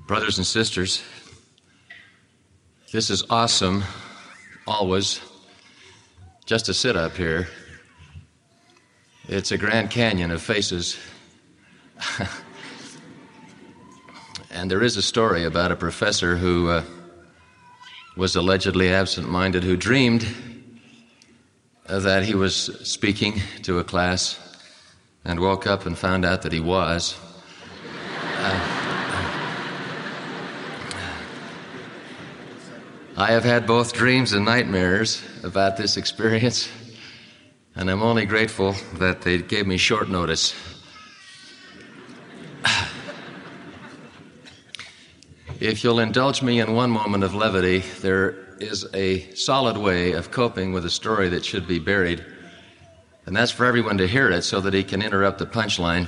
Brothers and sisters, this is awesome, always, just to sit up here. It's a Grand Canyon of faces. And there is a story about a professor who was allegedly absent-minded, who dreamed that he was speaking to a class and woke up and found out that he was. I have had both dreams and nightmares about this experience, and I'm only grateful that they gave me short notice. If you'll indulge me in one moment of levity, there is a solid way of coping with a story that should be buried, and that's for everyone to hear it so that he can interrupt the punchline.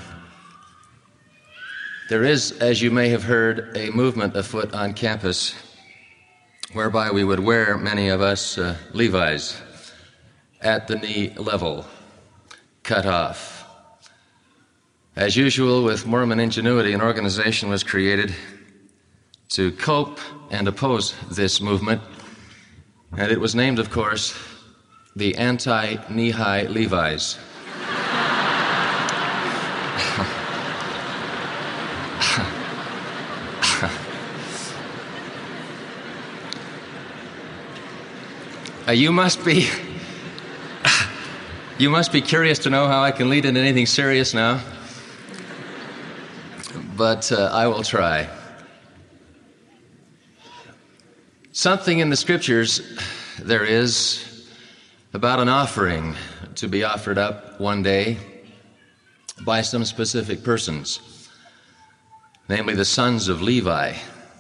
There is, as you may have heard, a movement afoot on campus whereby we would wear, many of us, Levi's at the knee level, cut off. As usual, with Mormon ingenuity, an organization was created to cope and oppose this movement, and it was named, of course, the Anti-Knee-High Levi's. You must be curious to know how I can lead into anything serious now, but I will try. Something in the Scriptures there is about an offering to be offered up one day by some specific persons, namely the sons of Levi.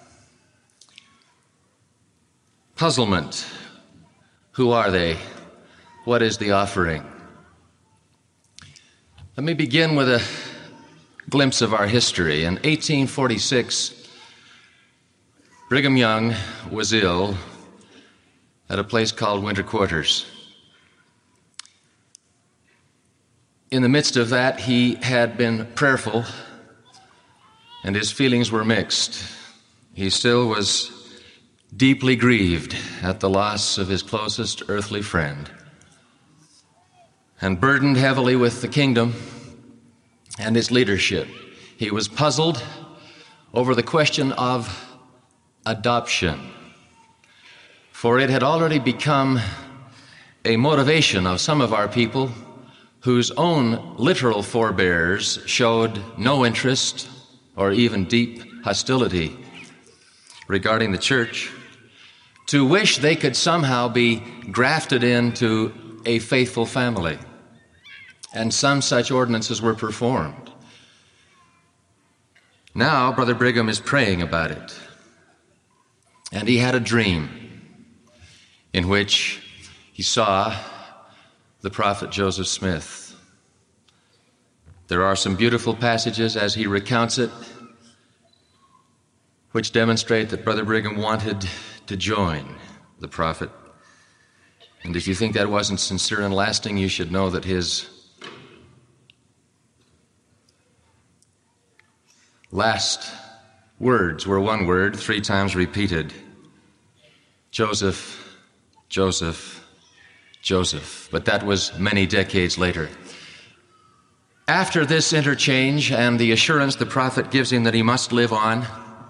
Puzzlement. Who are they? What is the offering? Let me begin with a glimpse of our history. In 1846, Brigham Young was ill at a place called Winter Quarters. In the midst of that, he had been prayerful, and his feelings were mixed. He still was deeply grieved at the loss of his closest earthly friend, and burdened heavily with the kingdom and its leadership. He was puzzled over the question of adoption, for it had already become a motivation of some of our people whose own literal forebears showed no interest or even deep hostility regarding the church, to wish they could somehow be grafted into a faithful family. And some such ordinances were performed. Now, Brother Brigham is praying about it. And he had a dream in which he saw the prophet Joseph Smith. There are some beautiful passages as he recounts it, which demonstrate that Brother Brigham wanted to join the prophet. And if you think that wasn't sincere and lasting, you should know that his last words were one word, 3 times repeated: Joseph, Joseph, Joseph. But that was many decades later. After this interchange and the assurance the prophet gives him that he must live on,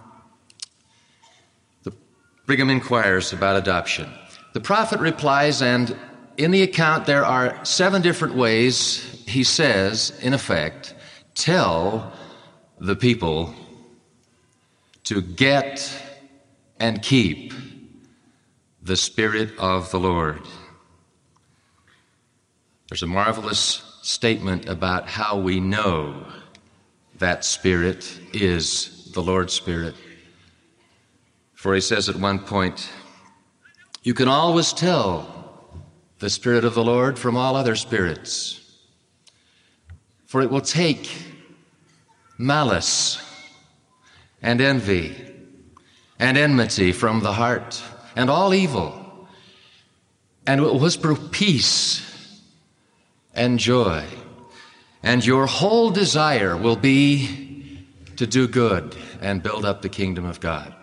Brigham inquires about adoption. The prophet replies, and in the account there are 7 different ways he says, in effect, tell the people to get and keep the Spirit of the Lord. There's a marvelous statement about how we know that Spirit is the Lord's Spirit. For he says at one point, you can always tell the Spirit of the Lord from all other spirits, for it will take malice and envy and enmity from the heart and all evil, and it will whisper peace and joy, and your whole desire will be to do good and build up the kingdom of God.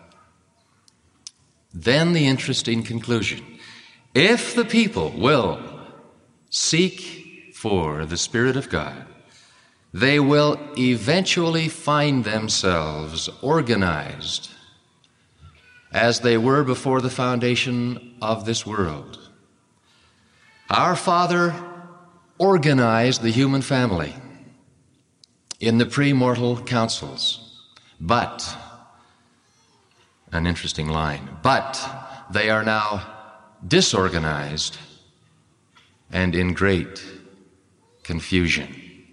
Then the interesting conclusion: if the people will seek for the Spirit of God, they will eventually find themselves organized as they were before the foundation of this world. Our Father organized the human family in the premortal councils, but, an interesting line, but they are now disorganized and in great confusion.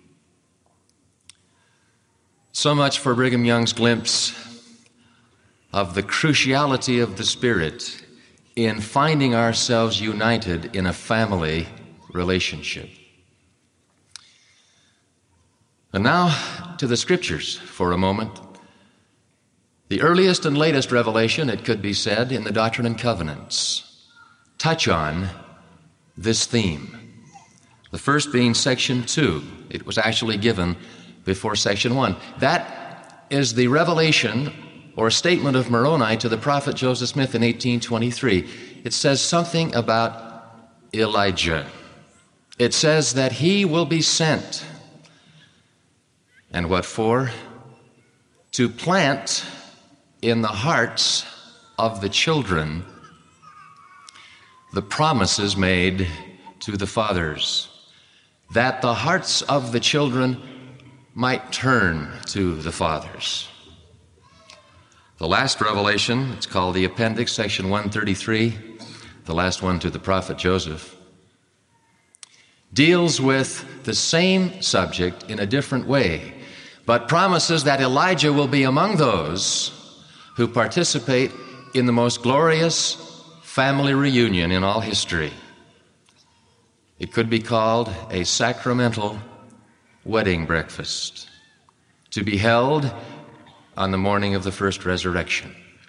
So much for Brigham Young's glimpse of the cruciality of the Spirit in finding ourselves united in a family relationship. And now to the Scriptures for a moment. The earliest and latest revelation, it could be said, in the Doctrine and Covenants touch on this theme. The first being section 2. It was actually given before section 1. That is the revelation or statement of Moroni to the prophet Joseph Smith in 1823. It says something about Elijah. It says that he will be sent. And what for? To plant in the hearts of the children the promises made to the fathers, that the hearts of the children might turn to the fathers. The last revelation, it's called the appendix, section 133, the last one to the prophet Joseph, deals with the same subject in a different way, but promises that Elijah will be among those who participate in the most glorious family reunion in all history. It could be called a sacramental wedding breakfast, to be held on the morning of the first resurrection.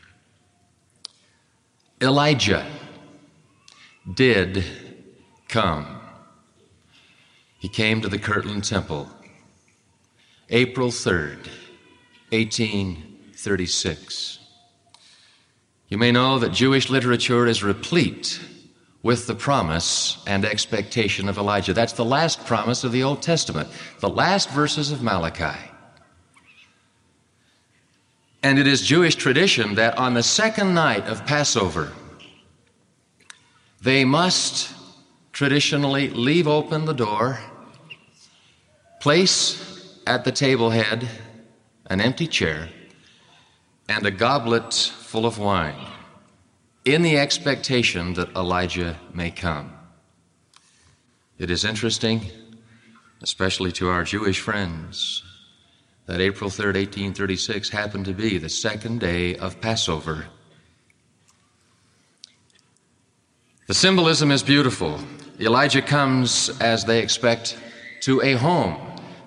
Elijah did come. He came to the Kirtland Temple, April 3rd, 1836. You may know that Jewish literature is replete with the promise and expectation of Elijah. That's the last promise of the Old Testament, the last verses of Malachi. And it is Jewish tradition that on the second night of Passover, they must traditionally leave open the door, place at the table head an empty chair and a goblet full of wine, in the expectation that Elijah may come. It is interesting, especially to our Jewish friends, that April 3rd, 1836 happened to be the second day of Passover. The symbolism is beautiful. Elijah comes, as they expect, to a home.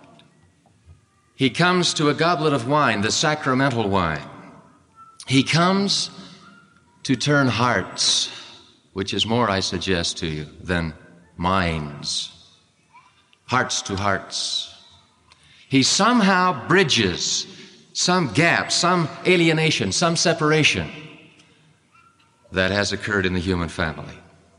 He comes to a goblet of wine, the sacramental wine. He comes to turn hearts, which is more, I suggest to you, than minds. Hearts to hearts. He somehow bridges some gap, some alienation, some separation that has occurred in the human family.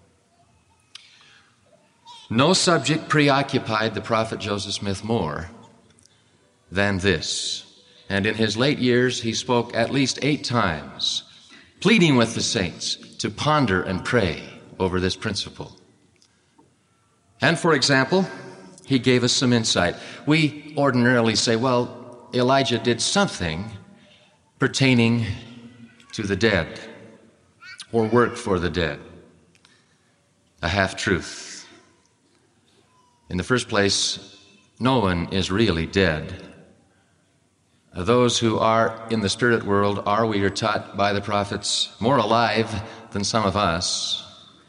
No subject preoccupied the prophet Joseph Smith more than this. And in his late years, he spoke at least 8 times, pleading with the saints to ponder and pray over this principle. And for example, he gave us some insight. We ordinarily say, well, Elijah did something pertaining to the dead or work for the dead. A half-truth. In the first place, no one is really dead. Those who are in the spirit world are, we are taught by the prophets, more alive than some of us.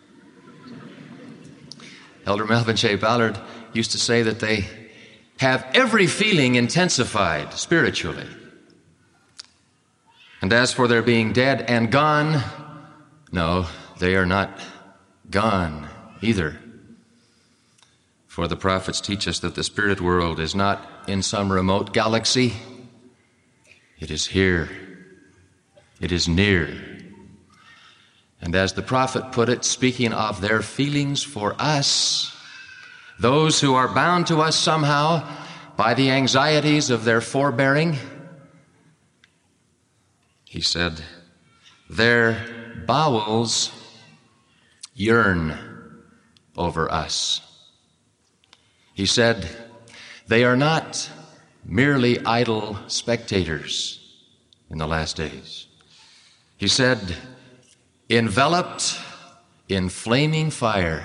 Elder Melvin J. Ballard used to say that they have every feeling intensified spiritually. And as for their being dead and gone, no, they are not gone either. For the prophets teach us that the spirit world is not in some remote galaxy, It is here. It is near. And as the prophet put it, speaking of their feelings for us, those who are bound to us somehow by the anxieties of their forbearing, he said, their bowels yearn over us. He said, they are not merely idle spectators in the last days. He said, enveloped in flaming fire,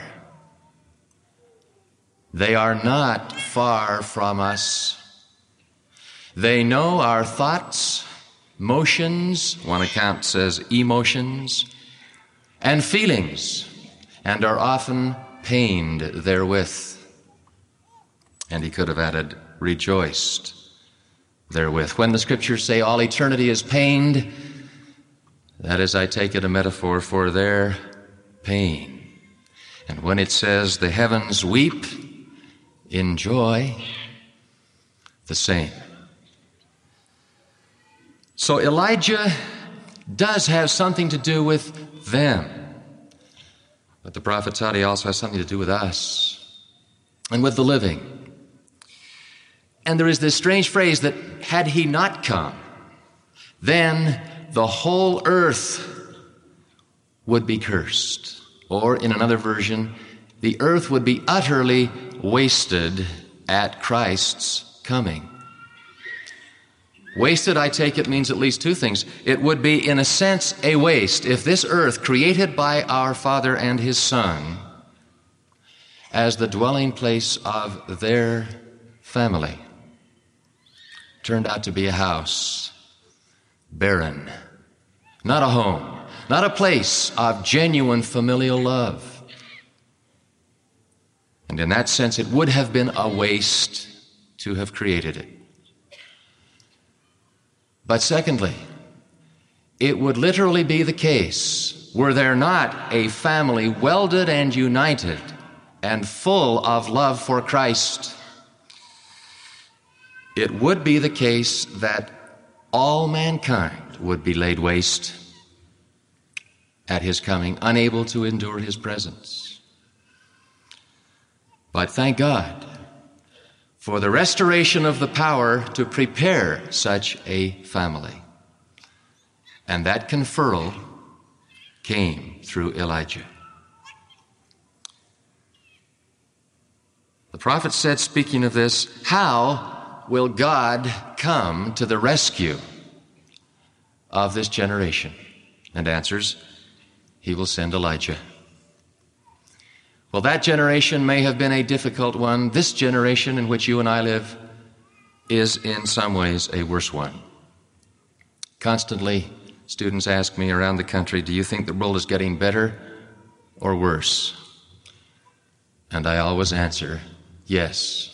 they are not far from us. They know our thoughts, motions, one account says emotions, and feelings, and are often pained therewith. And he could have added, rejoiced therewith. When the scriptures say all eternity is pained, that is, I take it, a metaphor for their pain. And when it says the heavens weep in joy, the same. So Elijah does have something to do with them. But the prophet taught he also has something to do with us and with the living. And there is this strange phrase that had he not come, then the whole earth would be cursed. Or in another version, the earth would be utterly wasted at Christ's coming. Wasted, I take it, means at least two things. It would be, in a sense, a waste if this earth, created by our Father and His Son, as the dwelling place of their family, turned out to be a house, barren, not a home, not a place of genuine familial love. And in that sense, it would have been a waste to have created it. But secondly, it would literally be the case, were there not a family welded and united and full of love for Christ, it would be the case that all mankind would be laid waste at His coming, unable to endure His presence. But thank God for the restoration of the power to prepare such a family. And that conferral came through Elijah. The prophet said, speaking of this, how will God come to the rescue of this generation? And answers, He will send Elijah. Well, that generation may have been a difficult one. This generation in which you and I live is in some ways a worse one. Constantly, students ask me around the country, do you think the world is getting better or worse? And I always answer, yes.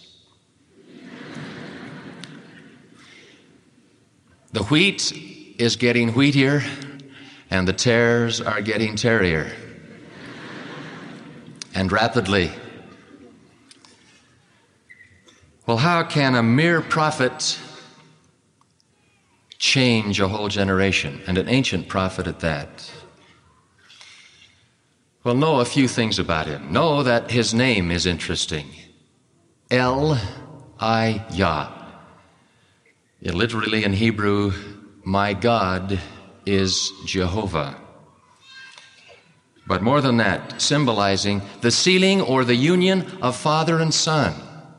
The wheat is getting wheatier, and the tares are getting tarrier, and rapidly. Well, how can a mere prophet change a whole generation, and an ancient prophet at that? Well, know a few things about him. Know that his name is interesting. El-I-Yah. Literally in Hebrew, my God is Jehovah. But more than that, symbolizing the sealing or the union of Father and Son.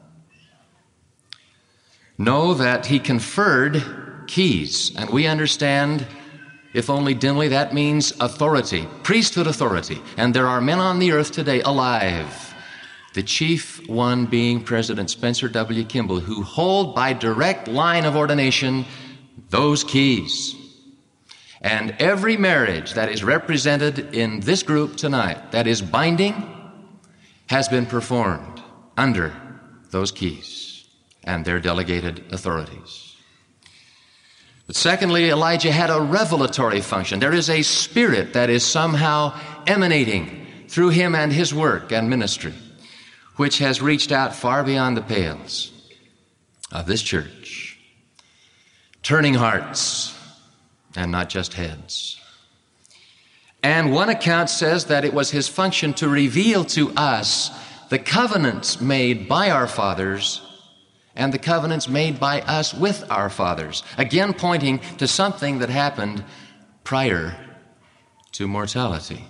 Know that He conferred keys, and we understand, if only dimly, that means authority, priesthood authority. And there are men on the earth today alive, the chief one being President Spencer W. Kimball, who hold by direct line of ordination those keys. And every marriage that is represented in this group tonight that is binding has been performed under those keys and their delegated authorities. But secondly, Elijah had a revelatory function. There is a spirit that is somehow emanating through him and his work and ministry, which has reached out far beyond the pales of this church. turning hearts and not just heads. And one account says that it was his function to reveal to us the covenants made by our fathers and the covenants made by us with our fathers, again pointing to something that happened prior to mortality.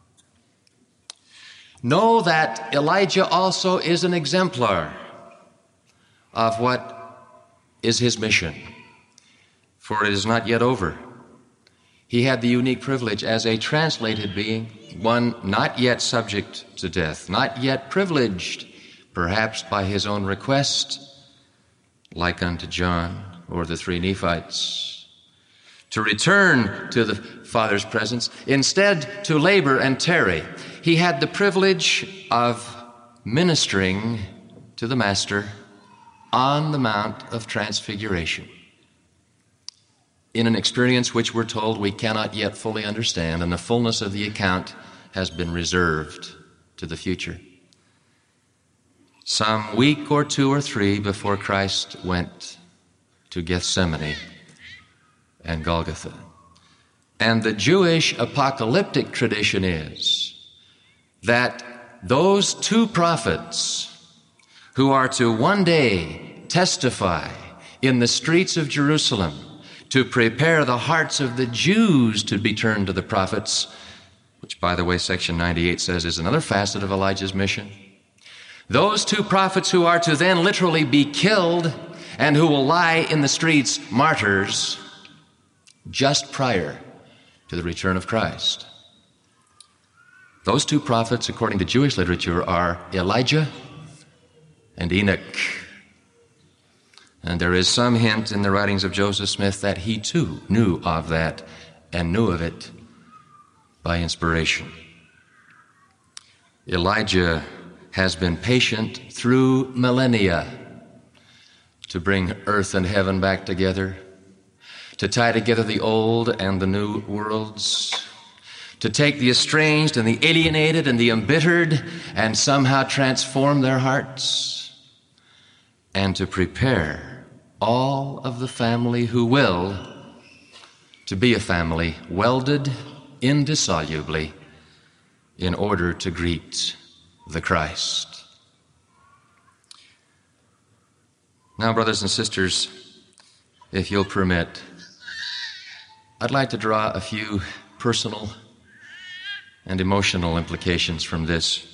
Know that Elijah also is an exemplar of what is his mission, for it is not yet over. He had the unique privilege as a translated being, one not yet subject to death, not yet privileged, perhaps by his own request, like unto John or the three Nephites, to return to the Father's presence, instead to labor and tarry. He had the privilege of ministering to the Master on the Mount of Transfiguration, in an experience which we're told we cannot yet fully understand, and the fullness of the account has been reserved to the future. Some week or two or three before Christ went to Gethsemane and Golgotha. And the Jewish apocalyptic tradition is that those two prophets who are to one day testify in the streets of Jerusalem to prepare the hearts of the Jews to be turned to the prophets, which, by the way, section 98 says is another facet of Elijah's mission. Those two prophets who are to then literally be killed and who will lie in the streets martyrs just prior to the return of Christ. Those two prophets, according to Jewish literature, are Elijah and Enoch. And there is some hint in the writings of Joseph Smith that he too knew of that and knew of it by inspiration. Elijah has been patient through millennia to bring earth and heaven back together, to tie together the old and the new worlds, to take the estranged and the alienated and the embittered and somehow transform their hearts, and to prepare all of the family who will to be a family welded indissolubly in order to greet the Christ. Now, brothers and sisters, if you'll permit, I'd like to draw a few personal and emotional implications from this.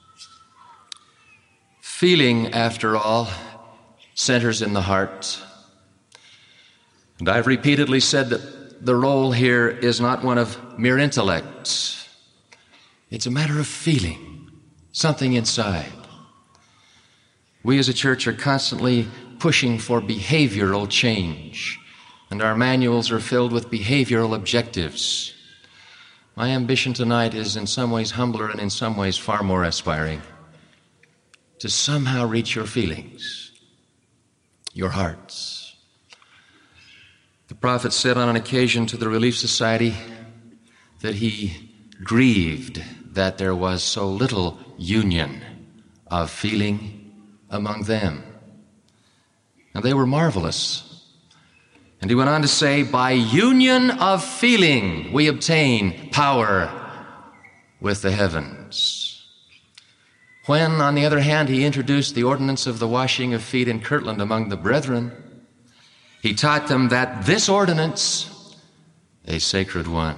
Feeling, after all, centers in the heart. And I've repeatedly said that the role here is not one of mere intellect. It's a matter of feeling, something inside. We as a church are constantly pushing for behavioral change, and our manuals are filled with behavioral objectives. My ambition tonight is in some ways humbler and in some ways far more aspiring, to somehow reach your feelings, your hearts. The prophet said on an occasion to the Relief Society that he grieved that there was so little union of feeling among them. And they were marvelous. And he went on to say, by union of feeling we obtain power with the heavens. When, on the other hand, he introduced the ordinance of the washing of feet in Kirtland among the brethren, he taught them that this ordinance, a sacred one,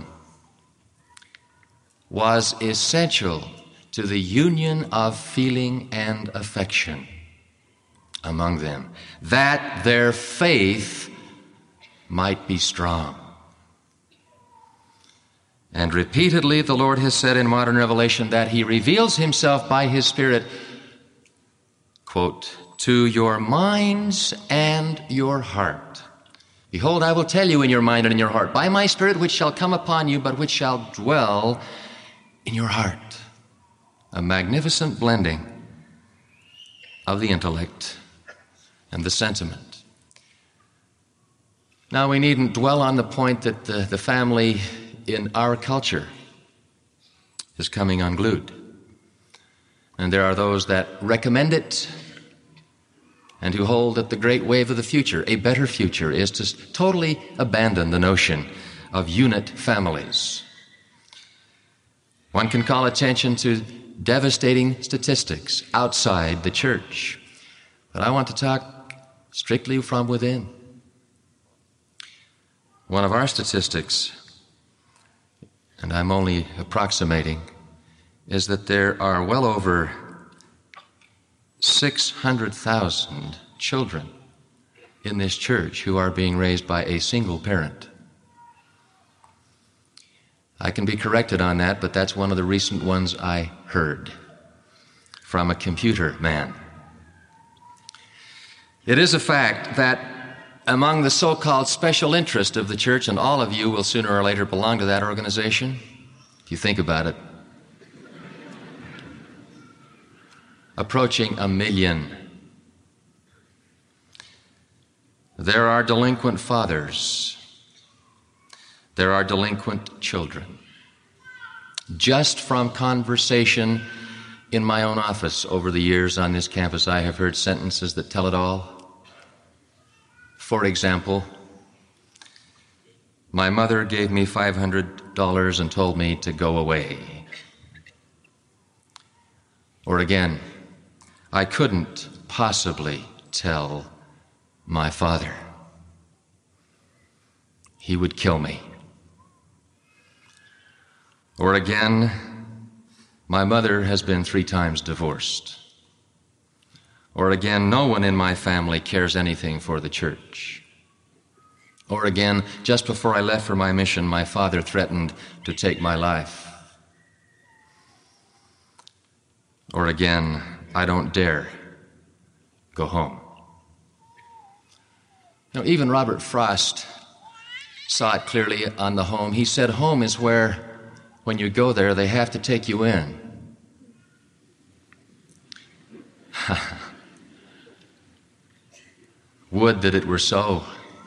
was essential to the union of feeling and affection among them, that their faith might be strong. And repeatedly the Lord has said in modern revelation that he reveals himself by his Spirit, quote, to your minds and your heart. Behold, I will tell you in your mind and in your heart, by my Spirit which shall come upon you, but which shall dwell in your heart. A magnificent blending of the intellect and the sentiment. Now, we needn't dwell on the point that the family in our culture is coming unglued. And there are those that recommend it and who hold that the great wave of the future, a better future, is to totally abandon the notion of unit families. One can call attention to devastating statistics outside the church, but I want to talk strictly from within. One of our statistics, and I'm only approximating, is that there are well over 600,000 children in this church who are being raised by a single parent. I can be corrected on that, but that's one of the recent ones I heard from a computer man. It is a fact that among the so-called special interest of the church, and all of you will sooner or later belong to that organization, if you think about it, approaching 1 million. There are delinquent fathers. There are delinquent children. Just from conversation in my own office over the years on this campus, I have heard sentences that tell it all. For example, my mother gave me $500 and told me to go away. Or again, I couldn't possibly tell my father. He would kill me. Or again, my mother has been 3 times divorced. Or again, no one in my family cares anything for the church. Or again, just before I left for my mission, my father threatened to take my life. Or again, I don't dare go home. You know, even Robert Frost saw it clearly on the home. He said home is where, when you go there, they have to take you in. Would that it were so.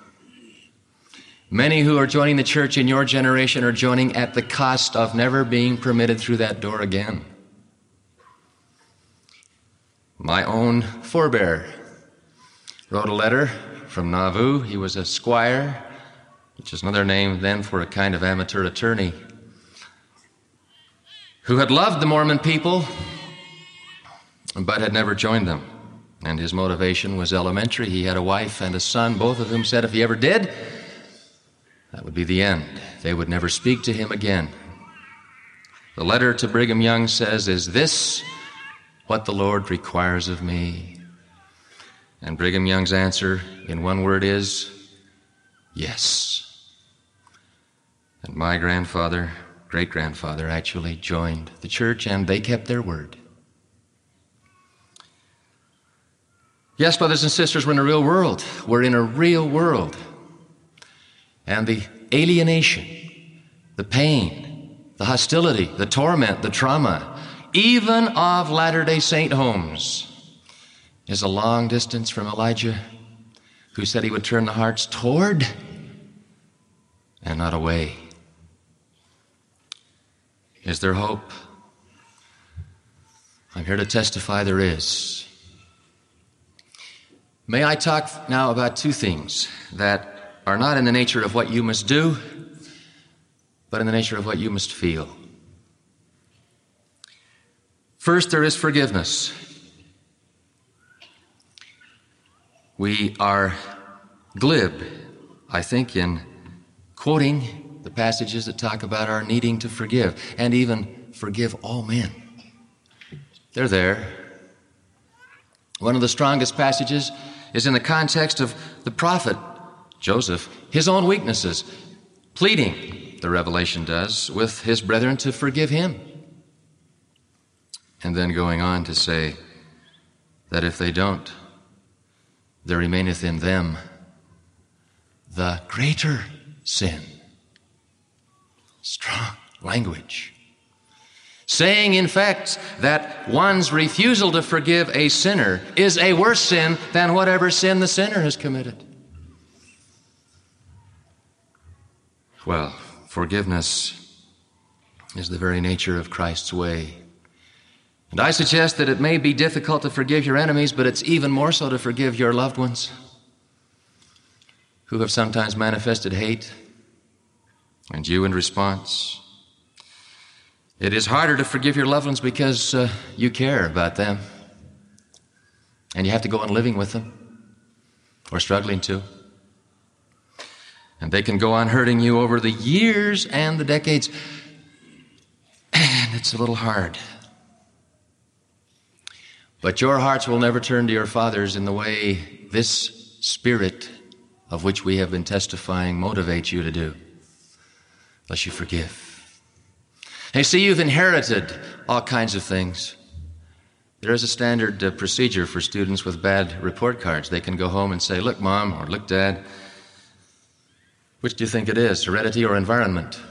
Many who are joining the church in your generation are joining at the cost of never being permitted through that door again. My own forebear wrote a letter from Nauvoo. He was a squire, which is another name then for a kind of amateur attorney, who had loved the Mormon people but had never joined them. And his motivation was elementary. He had a wife and a son, both of whom said if he ever did, that would be the end. They would never speak to him again. The letter to Brigham Young says, "Is this what the Lord requires of me?" And Brigham Young's answer in one word is, yes. And my grandfather, great-grandfather, actually joined the church, and they kept their word. Yes, brothers and sisters, we're in a real world. We're in a real world. And the alienation, the pain, the hostility, the torment, the trauma, even of Latter-day Saint homes, is a long distance from Elijah, who said he would turn the hearts toward and not away. Is there hope? I'm here to testify there is. May I talk now about 2 things that are not in the nature of what you must do, but in the nature of what you must feel. First, there is forgiveness. We are glib, I think, in quoting the passages that talk about our needing to forgive, and even forgive all men. They're there. One of the strongest passages is in the context of the prophet Joseph, his own weaknesses, pleading, the revelation does, with his brethren to forgive him. And then going on to say that if they don't, there remaineth in them the greater sin. Strong language. Saying, in fact, that one's refusal to forgive a sinner is a worse sin than whatever sin the sinner has committed. Well, forgiveness is the very nature of Christ's way. And I suggest that it may be difficult to forgive your enemies, but it's even more so to forgive your loved ones who have sometimes manifested hate, and you in response. It is harder to forgive your loved ones because you care about them, and you have to go on living with them, or struggling to. And they can go on hurting you over the years and the decades, and it's a little hard. But your hearts will never turn to your fathers in the way this Spirit of which we have been testifying motivates you to do, unless you forgive. Hey, see, you've inherited all kinds of things. There is a standard procedure for students with bad report cards. They can go home and say, look, Mom, or look, Dad, which do you think it is, heredity or environment?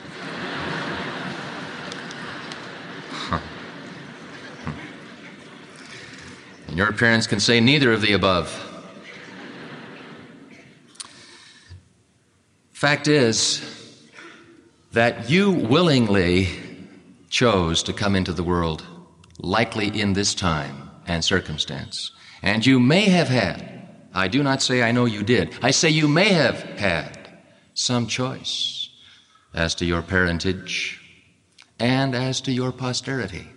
And your parents can say neither of the above. Fact is that you willingly chose to come into the world, likely in this time and circumstance. And you may have had, I do not say I know you did, I say you may have had some choice as to your parentage and as to your posterity.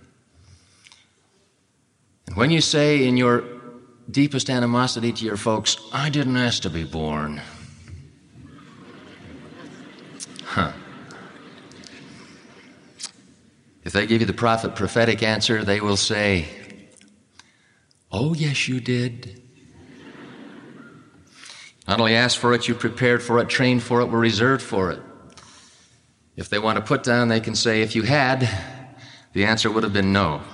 And when you say in your deepest animosity to your folks, I didn't ask to be born. If they give you the prophetic answer, they will say, oh, yes, you did. Not only asked for it, you prepared for it, trained for it, were reserved for it. If they want to put down, they can say, if you had, the answer would have been no.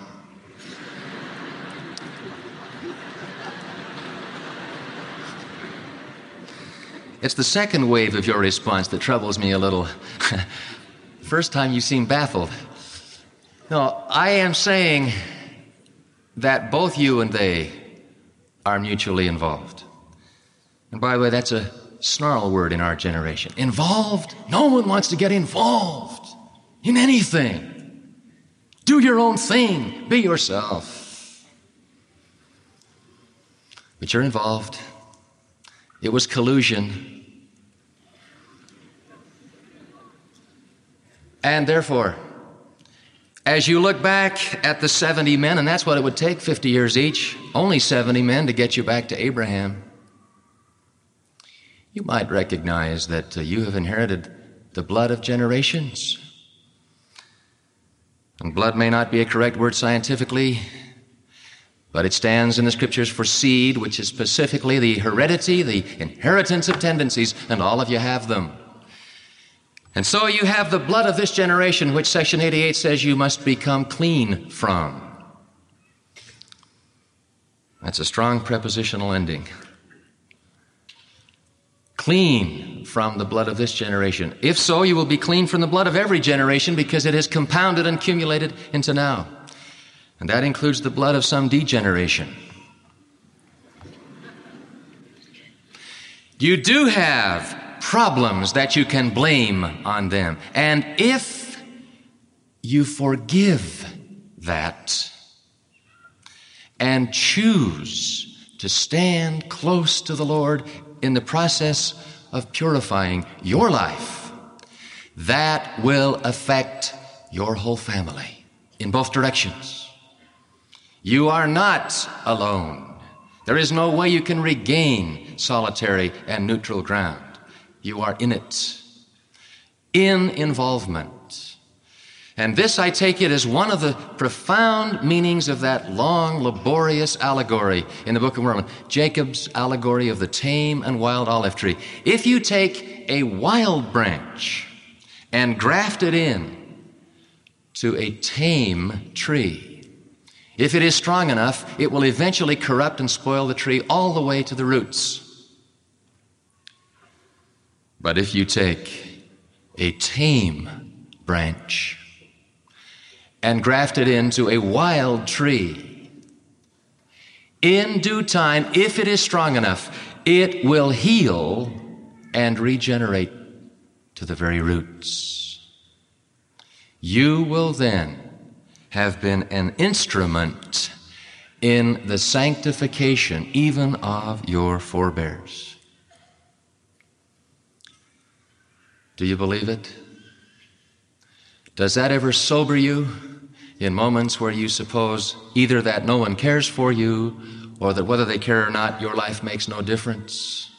It's the second wave of your response that troubles me a little. First time you seem baffled. No, I am saying that both you and they are mutually involved. And by the way, that's a snarl word in our generation. Involved? No one wants to get involved in anything. Do your own thing. Be yourself. But you're involved. It was collusion. And therefore, as you look back at the 70 men, and that's what it would take, 50 years each, only 70 men to get you back to Abraham, you might recognize that you have inherited the blood of generations. And blood may not be a correct word scientifically, but it stands in the Scriptures for seed, which is specifically the heredity, the inheritance of tendencies, and all of you have them. And so you have the blood of this generation, which section 88 says you must become clean from. That's a strong prepositional ending. Clean from the blood of this generation. If so, you will be clean from the blood of every generation because it is compounded and accumulated into now. And that includes the blood of some degeneration. You do have problems that you can blame on them. And if you forgive that and choose to stand close to the Lord in the process of purifying your life, that will affect your whole family in both directions. You are not alone. There is no way you can regain solitary and neutral ground. You are in it, in involvement. And this, I take it, is one of the profound meanings of that long, laborious allegory in the book of Mormon, Jacob's allegory of the tame and wild olive tree. If you take a wild branch and graft it in to a tame tree, if it is strong enough, it will eventually corrupt and spoil the tree all the way to the roots. But if you take a tame branch and graft it into a wild tree, in due time, if it is strong enough, it will heal and regenerate to the very roots. You will then have been an instrument in the sanctification even of your forebears. Do you believe it? Does that ever sober you in moments where you suppose either that no one cares for you or that whether they care or not, your life makes no difference?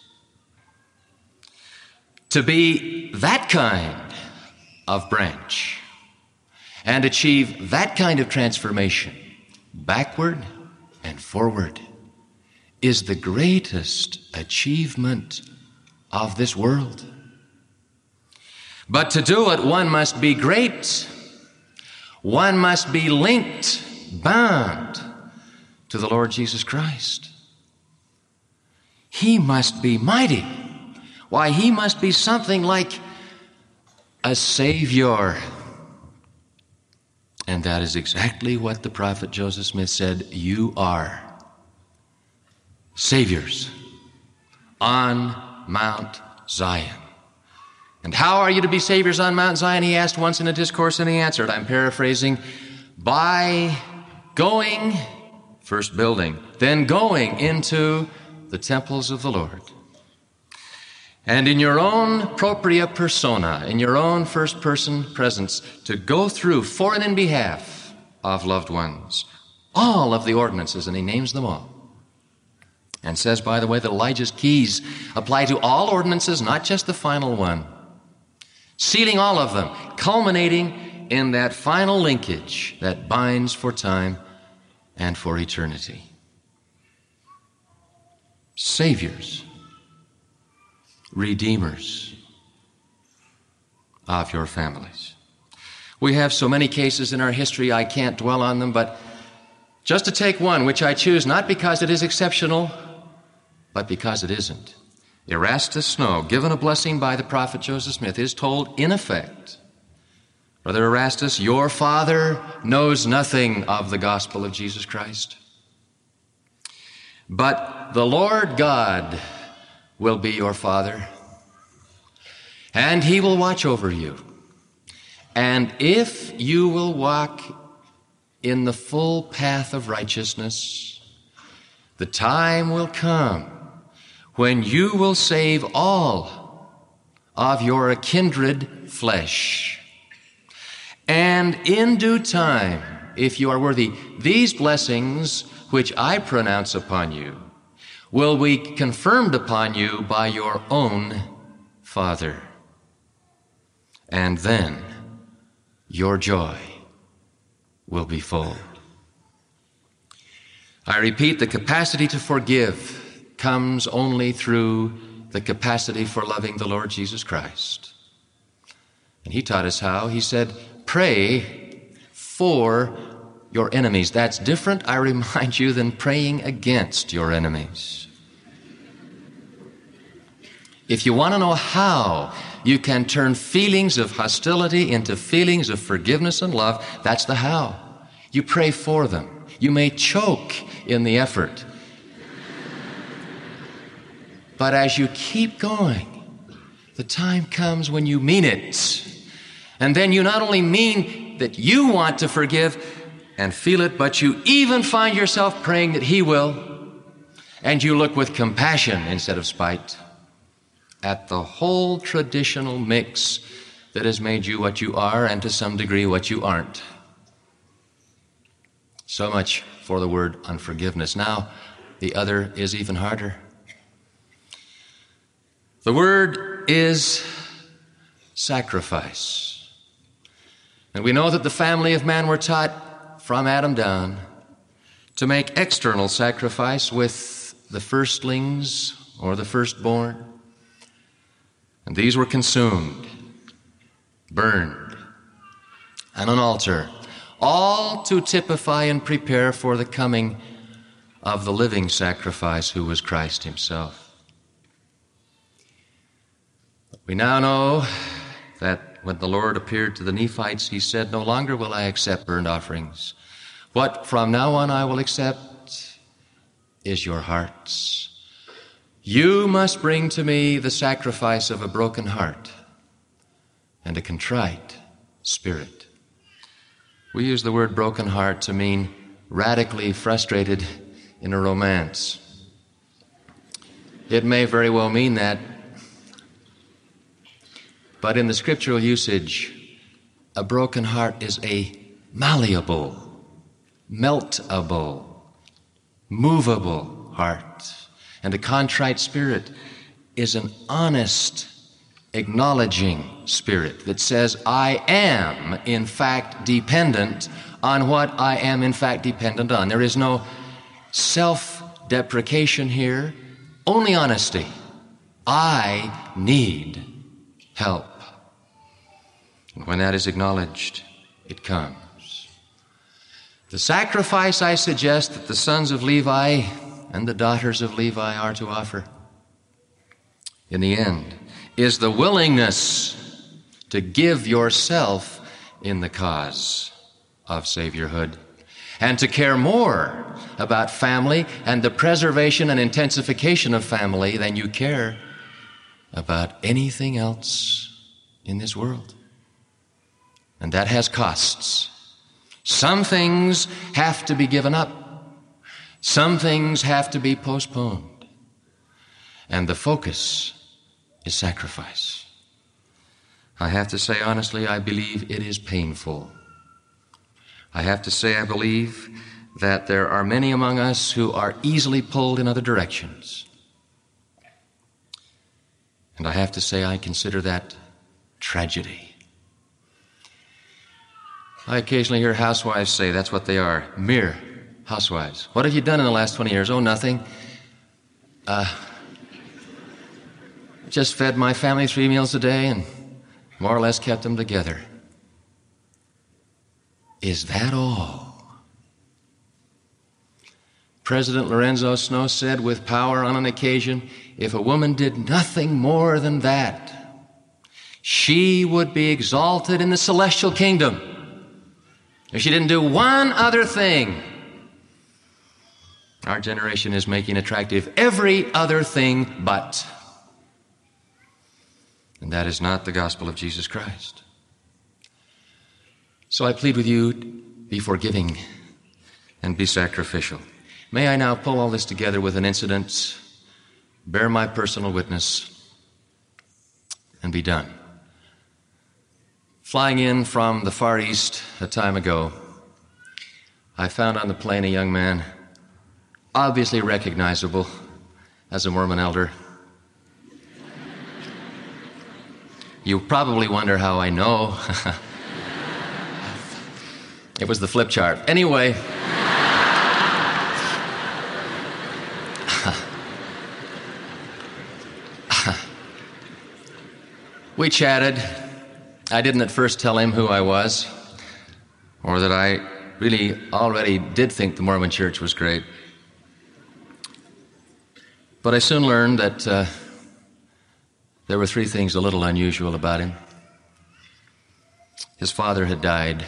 To be that kind of branch and achieve that kind of transformation, backward and forward, is the greatest achievement of this world. But to do it, one must be great. One must be linked, bound to the Lord Jesus Christ. He must be mighty. Why, he must be something like a Savior. And that is exactly what the prophet Joseph Smith said. You are saviors on Mount Zion. And how are you to be saviors on Mount Zion? He asked once in a discourse, and he answered, I'm paraphrasing, by going, first building, then going into the temples of the Lord. And in your own propria persona, in your own first-person presence, to go through for and in behalf of loved ones, all of the ordinances, and he names them all. And says, by the way, that Elijah's keys apply to all ordinances, not just the final one. Sealing all of them, culminating in that final linkage that binds for time and for eternity. Saviors, redeemers of your families. We have so many cases in our history, I can't dwell on them, but just to take one, which I choose not because it is exceptional, but because it isn't. Erastus Snow, given a blessing by the prophet Joseph Smith, is told, in effect, Brother Erastus, your father knows nothing of the gospel of Jesus Christ. But the Lord God will be your father, and he will watch over you. And if you will walk in the full path of righteousness, the time will come when you will save all of your kindred flesh. And in due time, if you are worthy, these blessings which I pronounce upon you will be confirmed upon you by your own Father. And then your joy will be full. I repeat, the capacity to forgive comes only through the capacity for loving the Lord Jesus Christ. And he taught us how. He said, pray for your enemies. That's different, I remind you, than praying against your enemies. If you want to know how you can turn feelings of hostility into feelings of forgiveness and love, that's the how. You pray for them. You may choke in the effort. But as you keep going, the time comes when you mean it. And then you not only mean that you want to forgive and feel it, but you even find yourself praying that he will. And you look with compassion instead of spite at the whole traditional mix that has made you what you are and to some degree what you aren't. So much for the word unforgiveness. Now, the other is even harder. The word is sacrifice. And we know that the family of man were taught from Adam down to make external sacrifice with the firstlings or the firstborn. And these were consumed, burned, on an altar, all to typify and prepare for the coming of the living sacrifice who was Christ himself. We now know that when the Lord appeared to the Nephites, he said, no longer will I accept burnt offerings. What from now on I will accept is your hearts. You must bring to me the sacrifice of a broken heart and a contrite spirit. We use the word broken heart to mean radically frustrated in a romance. It may very well mean that, but in the scriptural usage, a broken heart is a malleable, meltable, movable heart. And a contrite spirit is an honest, acknowledging spirit that says, I am, in fact, dependent on what I am, in fact, dependent on. There is no self-deprecation here, only honesty. I need help. And when that is acknowledged, it comes. The sacrifice, I suggest, that the sons of Levi and the daughters of Levi are to offer, in the end, is the willingness to give yourself in the cause of Saviorhood and to care more about family and the preservation and intensification of family than you care about anything else in this world. And that has costs. Some things have to be given up. Some things have to be postponed. And the focus is sacrifice. I have to say honestly, I believe it is painful. I have to say I believe that there are many among us who are easily pulled in other directions. And I have to say I consider that tragedy. I occasionally hear housewives say that's what they are, mere housewives. What have you done in the last 20 years? Oh, nothing. Just fed my family 3 meals a day and more or less kept them together. Is that all? President Lorenzo Snow said with power on an occasion, if a woman did nothing more than that, she would be exalted in the celestial kingdom. If she didn't do one other thing, our generation is making attractive every other thing but. And that is not the gospel of Jesus Christ. So I plead with you, be forgiving and be sacrificial. May I now pull all this together with an incident, bear my personal witness, and be done. Flying in from the Far East a time ago, I found on the plane a young man, obviously recognizable as a Mormon elder. You probably wonder how I know. It was the flip chart. Anyway, we chatted. I didn't at first tell him who I was, or that I really already did think the Mormon Church was great. But I soon learned that there were 3 things a little unusual about him. His father had died.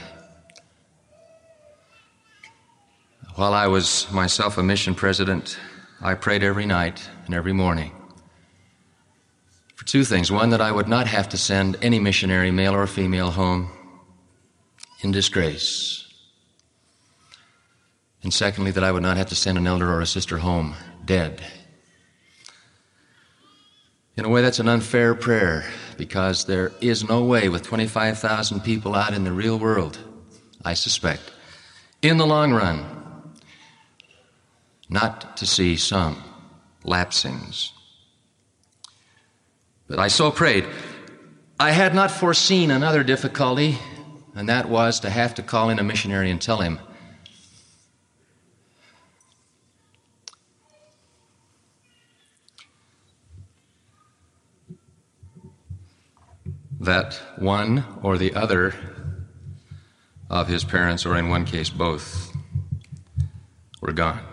While I was myself a mission president, I prayed every night and every morning for 2 things. One, that I would not have to send any missionary, male or female, home in disgrace. And secondly, that I would not have to send an elder or a sister home dead. In a way, that's an unfair prayer, because there is no way with 25,000 people out in the real world, I suspect, in the long run, not to see some lapsings. But I so prayed. I had not foreseen another difficulty, and that was to have to call in a missionary and tell him that one or the other of his parents, or in one case both, were gone.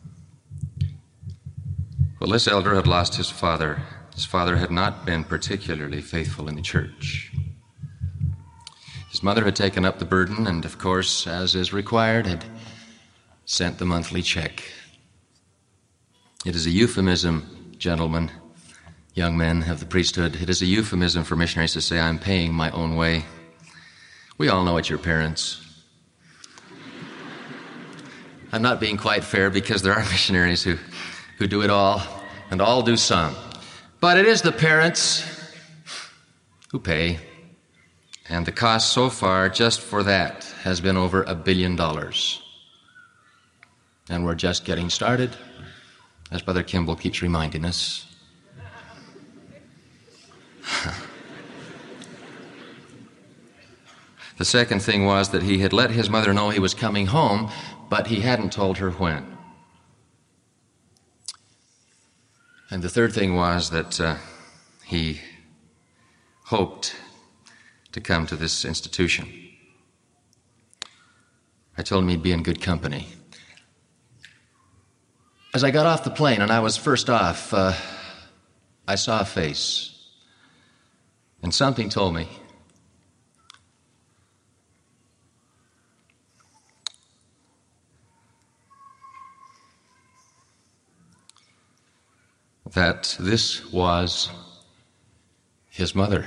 Well, this elder had lost his father. His father had not been particularly faithful in the church. His mother had taken up the burden and, of course, as is required, had sent the monthly check. It is a euphemism, gentlemen, young men of the priesthood, it is a euphemism for missionaries to say, I'm paying my own way. We all know it's your parents. I'm not being quite fair because there are missionaries who do it all, and all do some. But it is the parents who pay. And the cost so far just for that has been over $1 billion. And we're just getting started, as Brother Kimball keeps reminding us. The second thing was that he had let his mother know he was coming home, but he hadn't told her when. And the third thing was that he hoped to come to this institution. I told him he'd be in good company. As I got off the plane and I was first off, I saw a face. And something told me that this was his mother.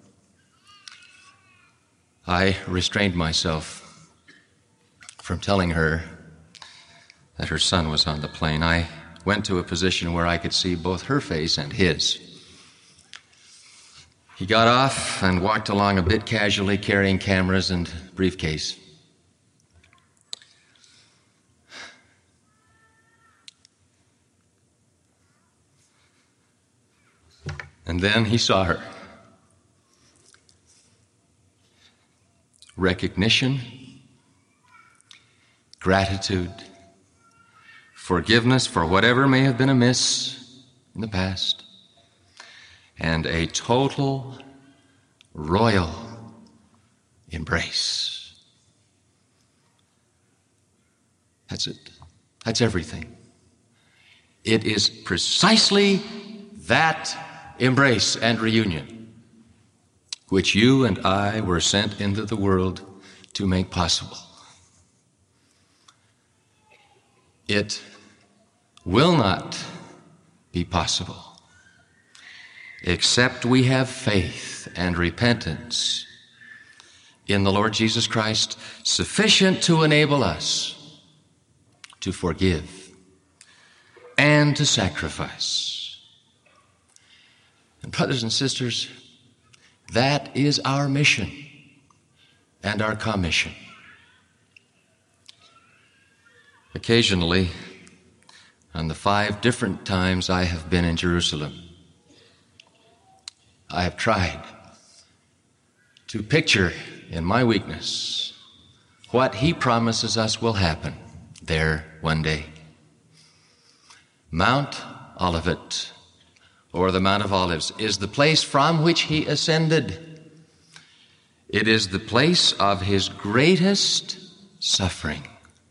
I restrained myself from telling her that her son was on the plane. I went to a position where I could see both her face and his. He got off and walked along a bit casually, carrying cameras and briefcase. And then he saw her. Recognition, gratitude, forgiveness for whatever may have been amiss in the past, and a total, royal embrace. That's it. That's everything. It is precisely that embrace and reunion which you and I were sent into the world to make possible. It will not be possible except we have faith and repentance in the Lord Jesus Christ, sufficient to enable us to forgive and to sacrifice. And brothers and sisters, that is our mission and our commission. Occasionally, on the 5 different times I have been in Jerusalem, I have tried to picture in my weakness what he promises us will happen there one day. Mount Olivet, or the Mount of Olives, is the place from which he ascended. It is the place of his greatest suffering.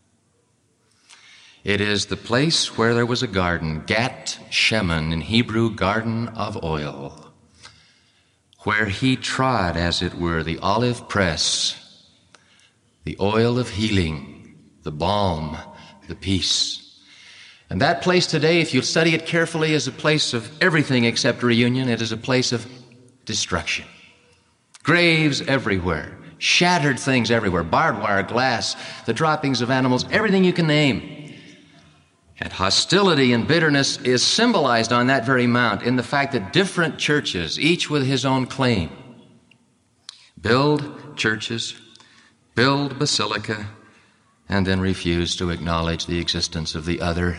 It is the place where there was a garden, Gat Shemen, in Hebrew, garden of oil, where he trod, as it were, the olive press, the oil of healing, the balm, the peace. And that place today, if you study it carefully, is a place of everything except reunion. It is a place of destruction. Graves everywhere, shattered things everywhere, barbed wire, glass, the droppings of animals, everything you can name. And hostility and bitterness is symbolized on that very mount in the fact that different churches, each with his own claim, build churches, build basilica, and then refuse to acknowledge the existence of the other.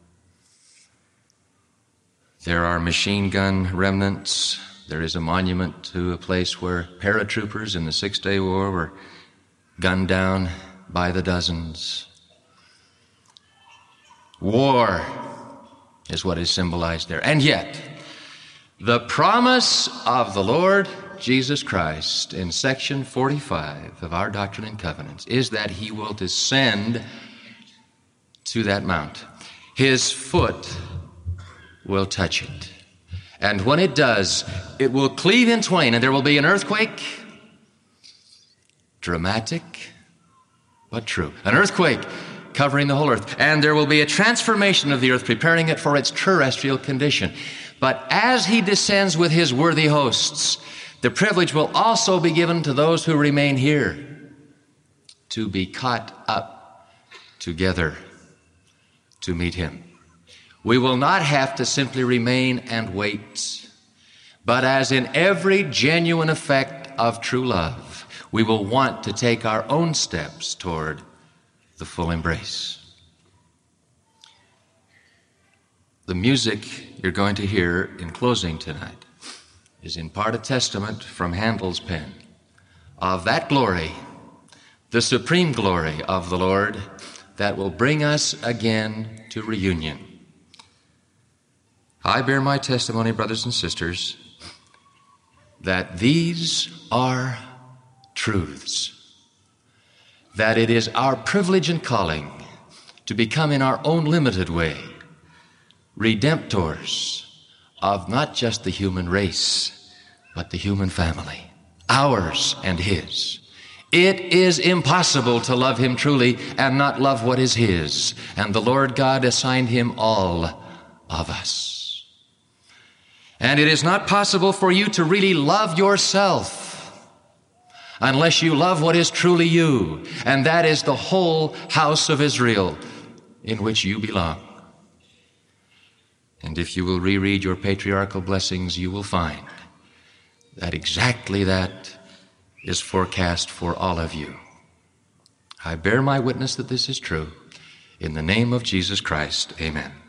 There are machine gun remnants. There is a monument to a place where paratroopers in the Six-Day War were gunned down by the dozens. War is what is symbolized there. And yet, the promise of the Lord Jesus Christ in section 45 of our Doctrine and Covenants is that he will descend to that mount. His foot will touch it. And when it does, it will cleave in twain, and there will be an earthquake. Dramatic, but true. An earthquake covering the whole earth. And there will be a transformation of the earth, preparing it for its terrestrial condition. But as he descends with his worthy hosts, the privilege will also be given to those who remain here to be caught up together to meet him. We will not have to simply remain and wait, but as in every genuine effect of true love, we will want to take our own steps toward the full embrace. The music you're going to hear in closing tonight is in part a testament from Handel's pen of that glory, the supreme glory of the Lord that will bring us again to reunion. I bear my testimony, brothers and sisters, that these are truths, that it is our privilege and calling to become in our own limited way redemptors of not just the human race, but the human family, ours and his. It is impossible to love him truly and not love what is his, and the Lord God assigned him all of us. And it is not possible for you to really love yourself unless you love what is truly you, and that is the whole house of Israel in which you belong. And if you will reread your patriarchal blessings, you will find that exactly that is forecast for all of you. I bear my witness that this is true. In the name of Jesus Christ, amen.